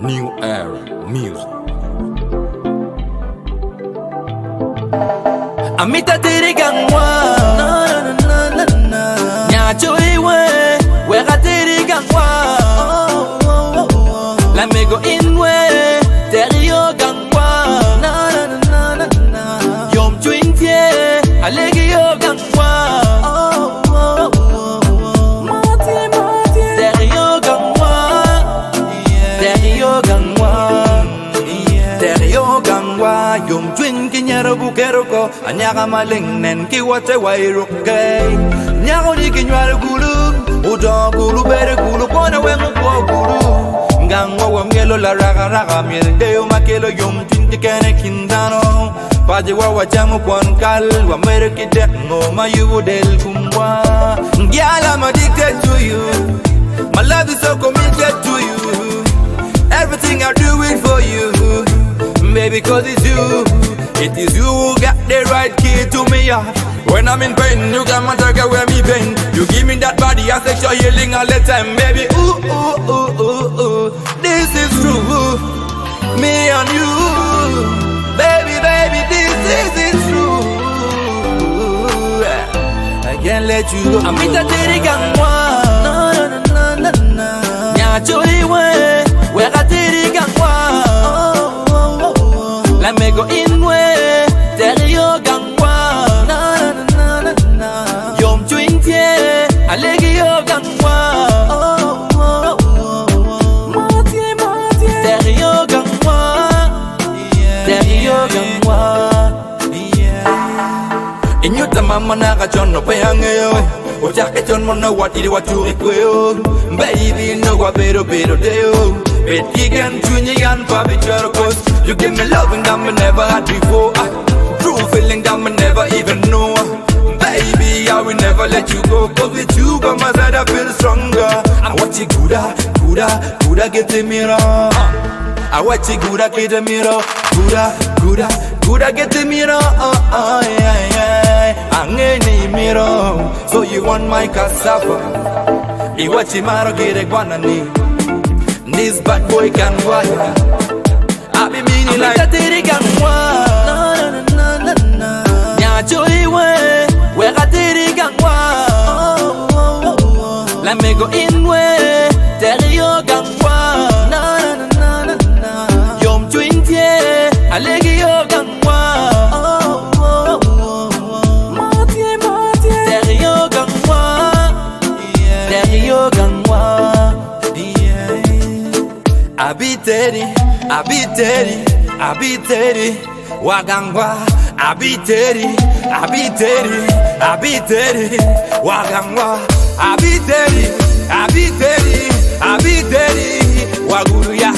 New era music. Amita tiri gangwa, nyacho iwe, wega tiri gangwa. La mego inwe, terio gangwa. Yom twintie, alegi yo gangwa. Terio gangwa, terio gangwa, terio gangwa. Yom twin kinyero bukeroko, anyaga maling nen kiwate wairo gay. Nyago ni kinyware gulu, udo gulu bere gulu kona wengo kwa gulu. Ngangwa wa mielo la raga raga miel deo makelo yom twin tikene kindano. Paje wa wachamu kwan kal wa mere kidek no mayubu del kumwa. Girl, I'm addicted to you. My love is so committed to you. Everything I do it for you. Baby, cause it's you. It is you who got the right key to me heart. When I'm in pain, you got my target where me pain. You give me that body and sexual healing all the time, baby. Ooh, ooh, ooh, ooh, ooh. This is true. Me and you. Baby, baby, this is true. I can't let you go. Amita tiri gangwa. Nyacho iwe, wega tiri gangwa. La mego inwe, terio gangwa. Yom twintie, alegi yo gangwa. Terio gangwa, terio gangwa. Inyuta mama naga chono peyangeyo. Ojake chon mo know what it what you require. Baby, know what better deo. Bet again, twinny and papi cause you give me loving that me never had before. True feeling that me never even know. Baby, I will never let you go. Cause with you by my side I feel stronger. I watch it gooda get the mirror. I watch it gooda get the mirror. Gooda get the mirror. Angeni mirror. So you want my cassava? I watch it maro get a guanani. This bad boy can wire. I be meaning like Amita tiri gangwa. Nyacho iwe, wega tiri gangwa. La mego inwe, terio gangwa. Yom twintie, alegi yo gangwa. Terio gangwa, terio gangwa. Abiteri, wagangwa. Abiteri, wagangwa. Abiteri, waguruya.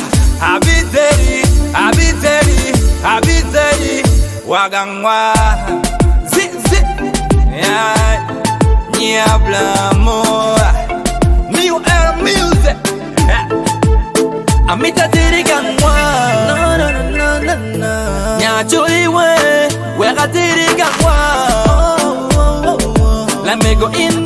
Abiteri, wagangwa. Zip, yeah, Niablamo. New era music. Amita tiri gangwa. Nyacho iwe, wega tiri gangwa. La mego in